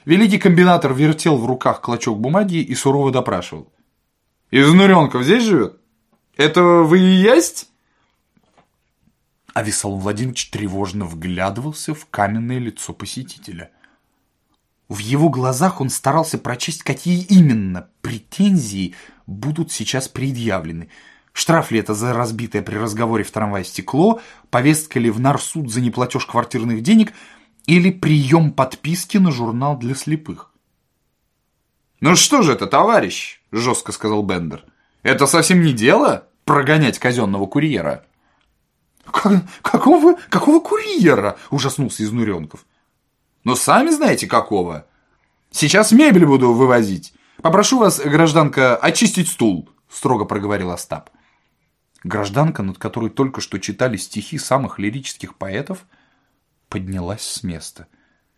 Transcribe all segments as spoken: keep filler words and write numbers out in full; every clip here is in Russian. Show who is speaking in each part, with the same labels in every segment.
Speaker 1: Великий комбинатор вертел в руках клочок бумаги и сурово допрашивал. «Изнуренков здесь живет? Это вы и есть?» А Вессалом Владимирович тревожно вглядывался в каменное лицо посетителя. В его глазах он старался прочесть, какие именно претензии будут сейчас предъявлены. Штраф ли это за разбитое при разговоре в трамвае стекло, повестка ли в нарсуд за неплатеж квартирных денег или прием подписки на журнал для слепых. «Ну что же это, товарищ?» – жестко сказал Бендер. «Это совсем не дело прогонять казенного курьера». Как, какого, какого курьера?» – ужаснулся Изнуренков. «Ну, сами знаете, какого. Сейчас мебель буду вывозить. Попрошу вас, гражданка, очистить стул», – строго проговорил Остап. Гражданка, над которой только что читали стихи самых лирических поэтов, поднялась с места.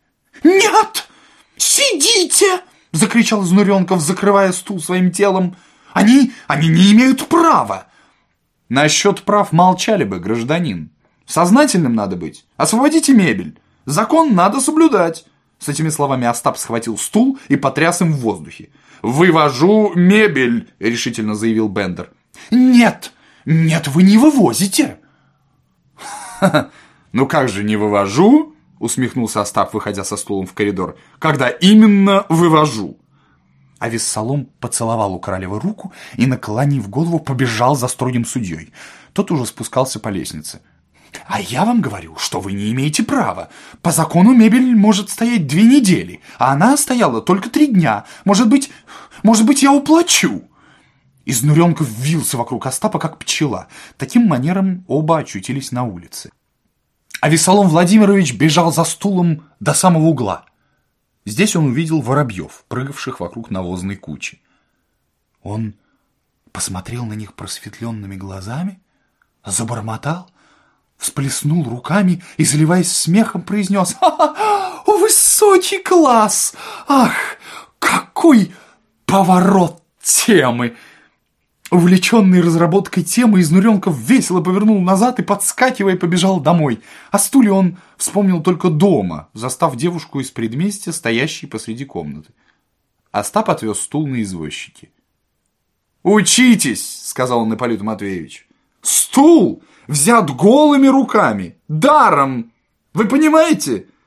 Speaker 1: «Нет! Сидите!» – закричал Изнуренков, закрывая стул своим телом. «Они, они не имеют права!» «Насчет прав молчали бы, гражданин. Сознательным надо быть. Освободите мебель. Закон надо соблюдать». С этими словами Остап схватил стул и потряс им в воздухе. «Вывожу мебель», – решительно заявил Бендер. «Нет, нет, вы не вывозите». «Ха-ха, ну как же не вывожу?» – усмехнулся Остап, выходя со стулом в коридор. «Когда именно вывожу?» А Вессалом поцеловал у королевы руку и, наклонив голову, побежал за строгим судьей. Тот уже спускался по лестнице. «А я вам говорю, что вы не имеете права. По закону мебель может стоять две недели, а она стояла только три дня. Может быть, может быть, я уплачу». Изнуренков вился вокруг Остапа, как пчела. Таким манером оба очутились на улице. А Вессалом Владимирович бежал за стулом до самого угла. Здесь он увидел воробьев, прыгавших вокруг навозной кучи. Он посмотрел на них просветленными глазами, забормотал, всплеснул руками и, заливаясь смехом, произнес: «Ха-ха! Высокий класс! Ах, какой поворот темы!» Увлеченный разработкой темы, Изнуренков весело повернул назад и, подскакивая, побежал домой. О стуле он вспомнил только дома, застав девушку из предместья, стоящей посреди комнаты. Остап отвез стул на извозчике. «Учитесь!» — сказал он Ипполиту Матвеевичу. «Стул взят голыми руками, даром! Вы понимаете?